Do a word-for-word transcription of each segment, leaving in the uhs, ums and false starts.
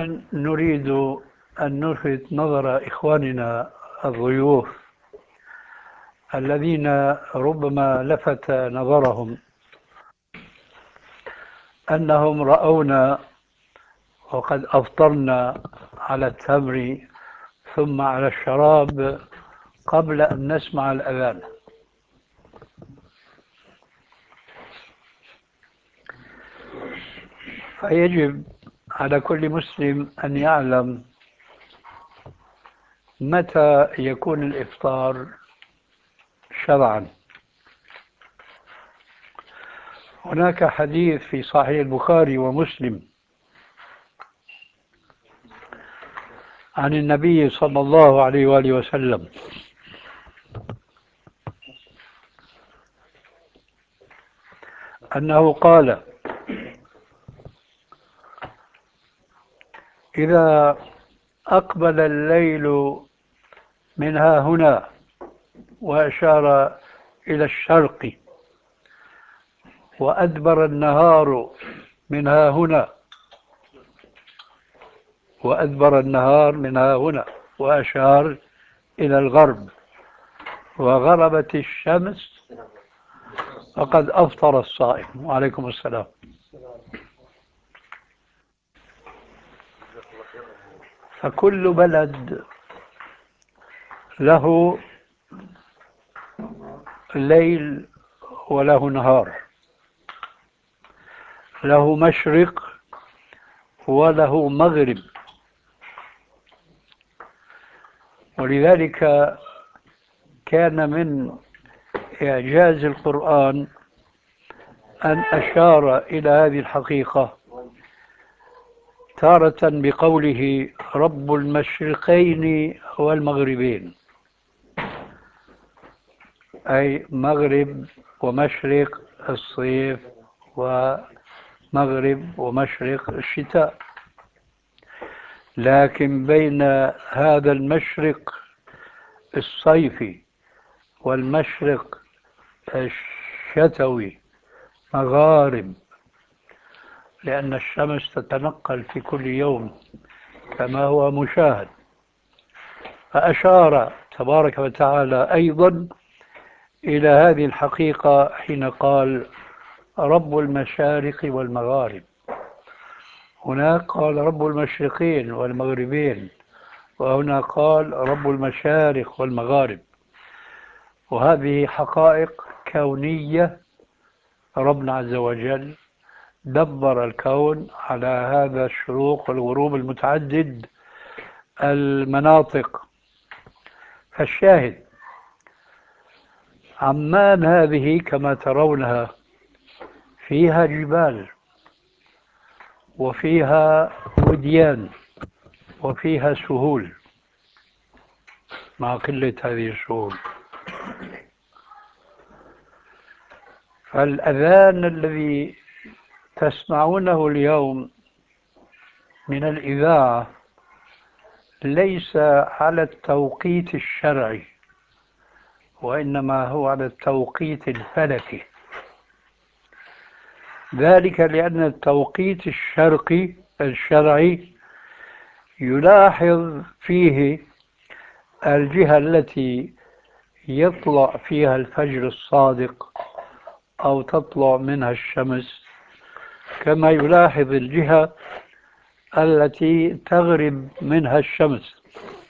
الآن نريد أن نلفت نظر إخواننا الضيوف الذين ربما لفت نظرهم أنهم رأونا وقد أفطرنا على التمر ثم على الشراب قبل أن نسمع الأذان. فيجب على كل مسلم أن يعلم متى يكون الإفطار شرعا. هناك حديث في صحيح البخاري ومسلم عن النبي صلى الله عليه وآله وسلم أنه قال: إذا أقبل الليل من ها هنا، وأشار إلى الشرق، وأدبر النهار من ها هنا، وأدبر النهار من ها هنا، وأشار إلى الغرب، وغربت الشمس، فقد أفطر الصائم. وعليكم السلام. فكل بلد له ليل وله نهار، له مشرق وله مغرب. ولذلك كان من إعجاز القرآن أن أشار إلى هذه الحقيقة تارة بقوله: رب المشرقين والمغربين، أي مغرب ومشرق الصيف ومغرب ومشرق الشتاء. لكن بين هذا المشرق الصيفي والمشرق الشتوي مغارب، لأن الشمس تتنقل في كل يوم كما هو مشاهد. فأشار تبارك وتعالى أيضا إلى هذه الحقيقة حين قال: رب المشارق والمغارب. هناك قال رب المشرقين والمغربين، وهنا قال رب المشارق والمغارب. وهذه حقائق كونية. ربنا عز وجل دبر الكون على هذا الشروق والغروب المتعدد المناطق. فالشاهد، عمان هذه كما ترونها فيها جبال، وفيها وديان، وفيها سهول، مع قلة هذه السهول. فالأذان الذي تسمعونه اليوم من الإذاعة ليس على التوقيت الشرعي، وإنما هو على التوقيت الفلكي. ذلك لأن التوقيت الشرقي الشرعي يلاحظ فيه الجهة التي يطلع فيها الفجر الصادق أو تطلع منها الشمس، كما يلاحظ الجهة التي تغرب منها الشمس.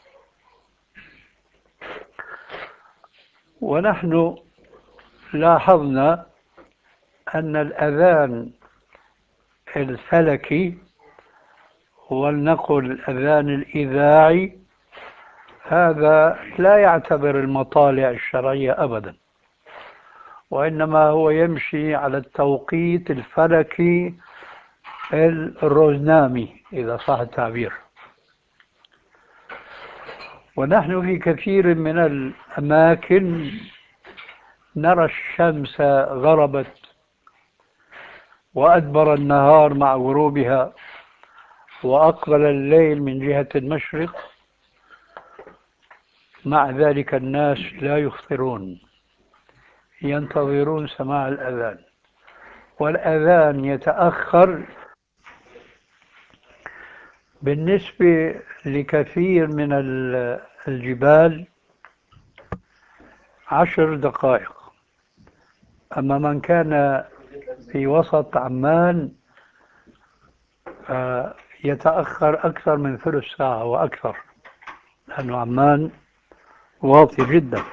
ونحن لاحظنا أن الأذان الفلكي، ولنقل الأذان الإذاعي، هذا لا يعتبر المطالع الشرعية أبدا، وإنما هو يمشي على التوقيت الفلكي الروزنامي إذا صح التعبير. ونحن في كثير من الأماكن نرى الشمس غربت وأدبر النهار مع غروبها، وأقبل الليل من جهة المشرق. مع ذلك الناس لا يفطرون، ينتظرون سماع الأذان، والأذان يتأخر بالنسبة لكثير من ال- الجبال عشر دقائق، أما من كان في وسط عمان آه، يتأخر أكثر من ثلث ساعة وأكثر، لأن عمان واطي جدا.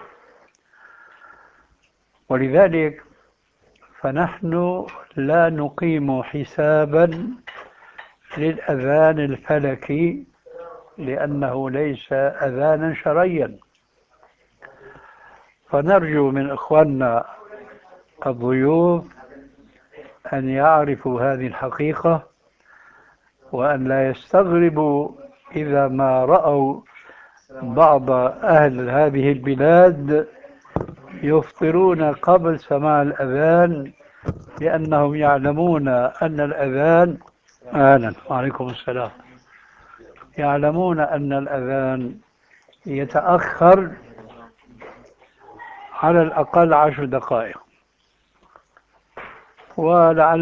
ولذلك فنحن لا نقيم حسابا للأذان الفلكي، لأنه ليس أذانا شرعيا. فنرجو من إخواننا الضيوف أن يعرفوا هذه الحقيقة، وأن لا يستغربوا إذا ما رأوا بعض أهل هذه البلاد يفطرون قبل سماع الأذان، لأنهم يعلمون أن الأذان أهلا وعليكم السلام يعلمون أن الأذان يتأخر على الأقل عشر دقائق. ولعل